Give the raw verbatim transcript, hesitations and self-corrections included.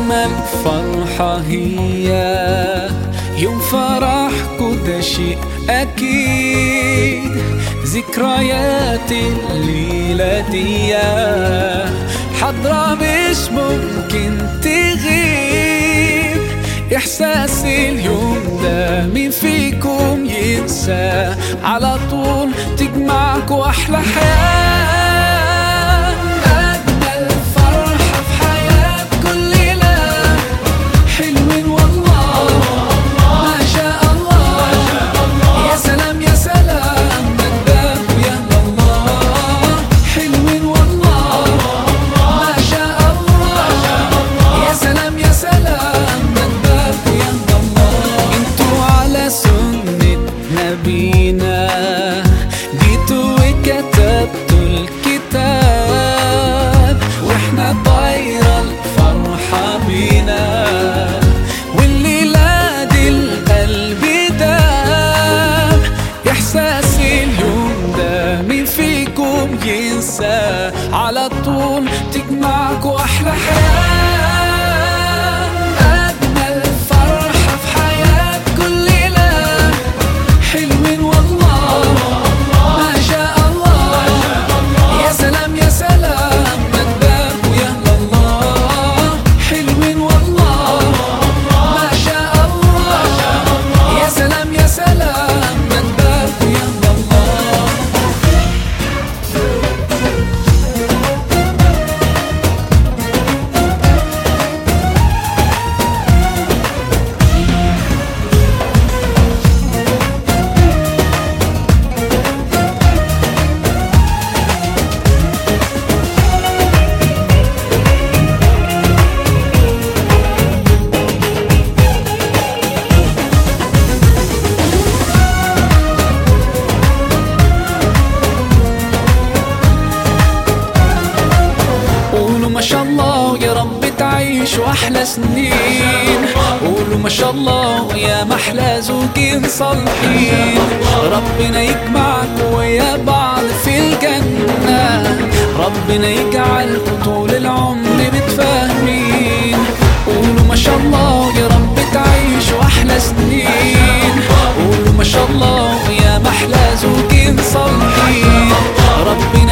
أجمل فرحة هي يوم فرحكوا، ده شيء أكيد. ذكريات الليلة دي حضرة مش ممكن تغيب. إحساس اليوم ده مين فيكم ينسى؟ على طول تجمعكوا أحلى حياة، أجمل فرحة في حياة كل ليلة. حلوين والله ما شاء الله، يا سلام يا سلام مجدك يا الله. حلوين والله ما شاء الله، يا سلام يا سلام مجدك يا الله. انتوا على سنة نبينا جيتوا وكتبتوا الكتاب، واحنا طايرة الفرحة بينا. والليلة دي القلب داب، إحساس اليوم ده مين فيكم ينسى؟ على طول تجمعكوا أحلى حياة، أجمل فرحة في حياة كل ليلة. حلوين والله ما شاء الله، يا سلام يا سلام مجدك يا الله. حلوين والله ما شاء الله، يا سلام يا سلام مجدك يا الله. قولوا ما شاء الله يا رب تعيشوا أحلى سنين. قولوا ما شاء الله يا محلى زوجين صالحين. ربنا يجمعكوا ويا بعض في الجنة، ربنا يجعلكوا طول العمر متفاهمين. قولوا ما شاء الله يا رب تعيشوا أحلى سنين. قولوا ما شاء الله يا محلى زوجين صالحين. ربنا